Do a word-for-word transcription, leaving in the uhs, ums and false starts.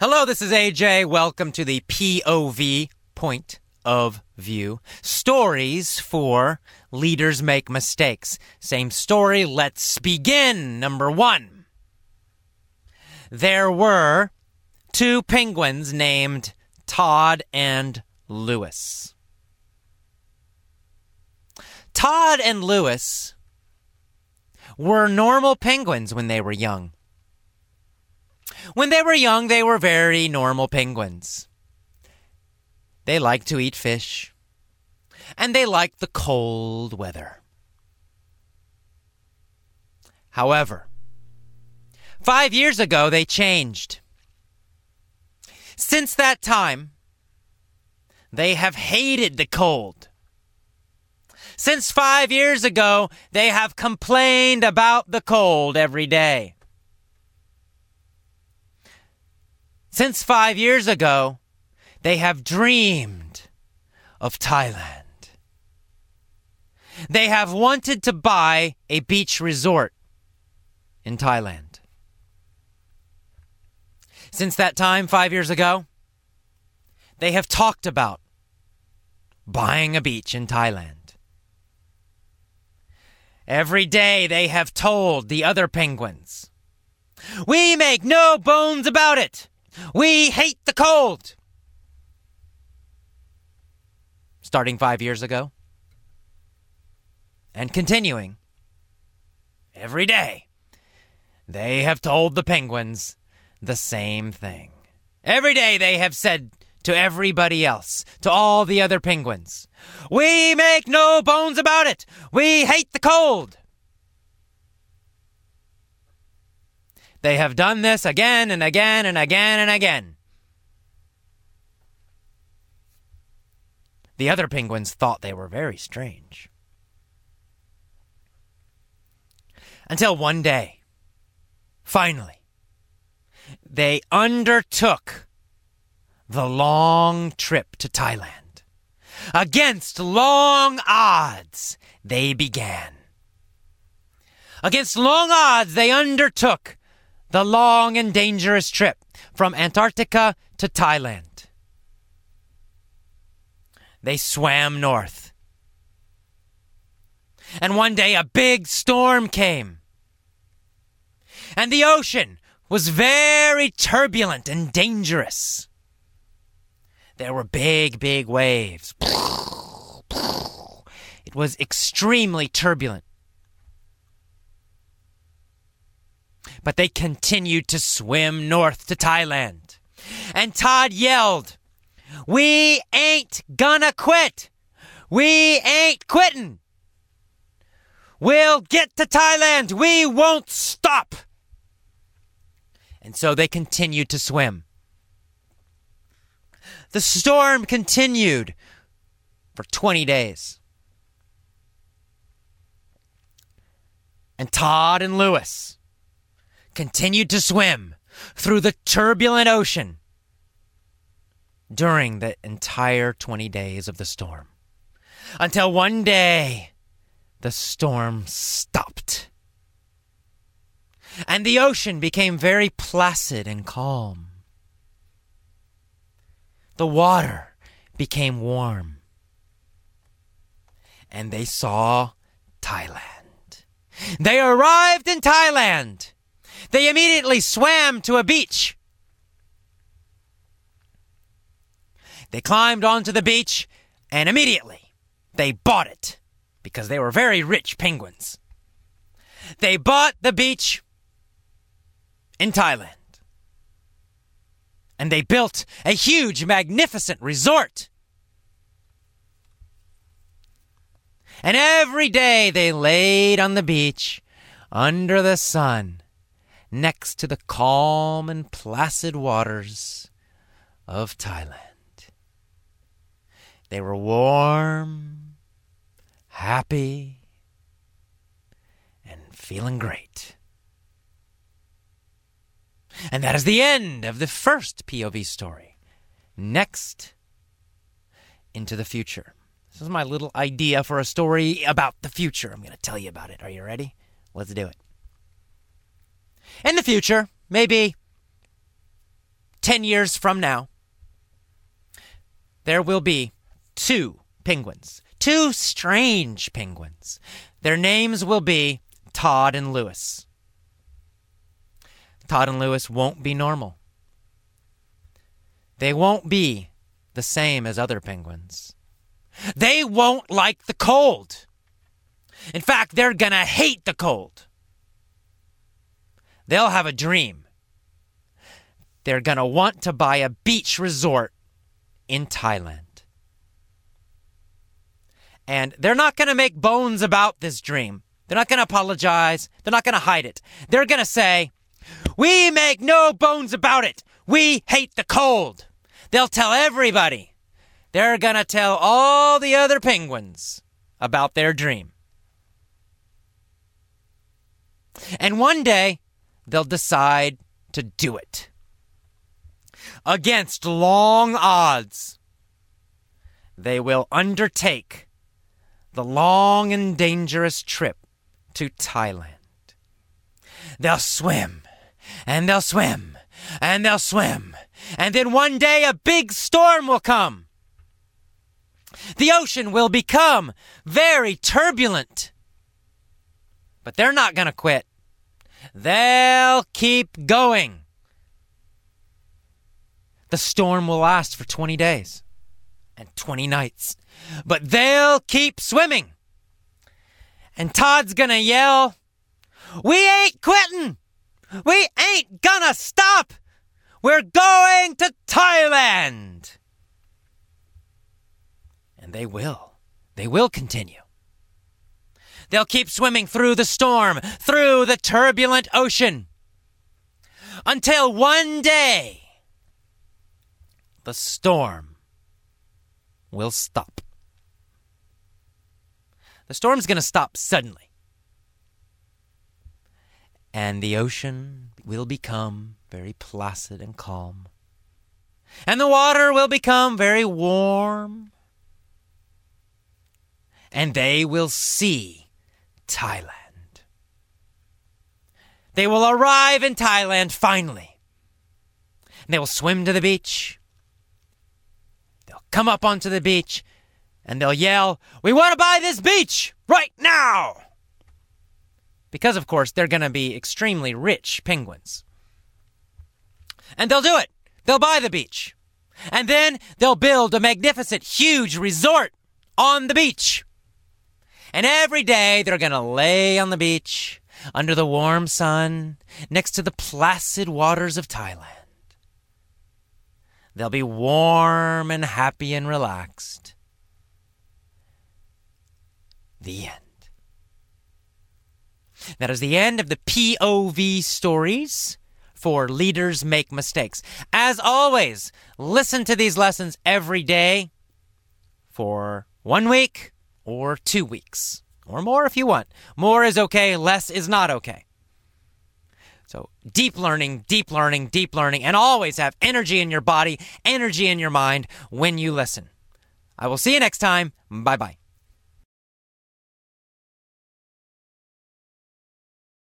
Hello, this is A J. Welcome to the P O V, Point of View. Stories for Leaders Make Mistakes. Same story, let's begin. Number one. There were two penguins named Todd and Lewis. Todd and Lewis were normal penguins when they were young. When they were young, they were very normal penguins. They liked to eat fish, and they liked the cold weather. However, five years ago, they changed. Since that time, they have hated the cold. Since five years ago, they have complained about the cold every day. Since five years ago, they have dreamed of Thailand. They have wanted to buy a beach resort in Thailand. Since that time, five years ago, they have talked about buying a beach in Thailand. Every day they have told the other penguins, "We make no bones about it. We hate the cold." Starting five years ago and continuing every day, they have told the penguins the same thing. Every day they have said to everybody else, to all the other penguins, "We make no bones about it. We hate the cold." They have done this again and again and again and again. The other penguins thought they were very strange. Until one day, finally, they undertook the long trip to Thailand. Against long odds, they began. Against long odds, they undertook the long and dangerous trip from Antarctica to Thailand. They swam north. And one day a big storm came. And the ocean was very turbulent and dangerous. There were big, big waves. It was extremely turbulent. But they continued to swim north to Thailand. And Todd yelled, "We ain't gonna quit. We ain't quitting. We'll get to Thailand. We won't stop." And so they continued to swim. The storm continued for twenty days. And Todd and Lewis continued to swim through the turbulent ocean during the entire twenty days of the storm. Until one day, the storm stopped. And the ocean became very placid and calm. The water became warm. And they saw Thailand. They arrived in Thailand. They immediately swam to a beach. They climbed onto the beach, and immediately they bought it because they were very rich penguins. They bought the beach in Thailand. And they built a huge, magnificent resort. And every day they laid on the beach under the sun next to the calm and placid waters of Thailand. They were warm, happy, and feeling great. And that is the end of the first P O V story. Next, into the future. This is my little idea for a story about the future. I'm going to tell you about it. Are you ready? Let's do it. In the future, maybe ten years from now, there will be two penguins, two strange penguins. Their names will be Todd and Lewis. Todd and Lewis won't be normal. They won't be the same as other penguins. They won't like the cold. In fact, they're gonna hate the cold. They'll have a dream. They're gonna want to buy a beach resort in Thailand. And they're not gonna make bones about this dream. They're not gonna apologize. They're not gonna hide it. They're gonna say, "We make no bones about it. We hate the cold." They'll tell everybody. They're gonna tell all the other penguins about their dream. And one day, they'll decide to do it. Against long odds, they will undertake the long and dangerous trip to Thailand. They'll swim, and they'll swim, and they'll swim, and then one day a big storm will come. The ocean will become very turbulent. But they're not going to quit. They'll keep going. The storm will last for twenty days and twenty nights. But they'll keep swimming. And Todd's going to yell, "We ain't quitting. We ain't gonna stop. We're going to Thailand." And they will. They will continue. They'll keep swimming through the storm, through the turbulent ocean, until one day the storm will stop. The storm's going to stop suddenly. And the ocean will become very placid and calm. And the water will become very warm. And they will see Thailand. They will arrive in Thailand finally. And they will swim to the beach. They'll come up onto the beach and they'll yell, "We want to buy this beach right now!" Because, of course, they're going to be extremely rich penguins. And they'll do it. They'll buy the beach. And then they'll build a magnificent, huge resort on the beach. And every day they're going to lay on the beach under the warm sun next to the placid waters of Thailand. They'll be warm and happy and relaxed. The end. That is the end of the P O V stories for Leaders Make Mistakes. As always, listen to these lessons every day for one week or two weeks, or more if you want. More is okay, less is not okay. So deep learning, deep learning, deep learning, and always have energy in your body, energy in your mind when you listen. I will see you next time. Bye-bye.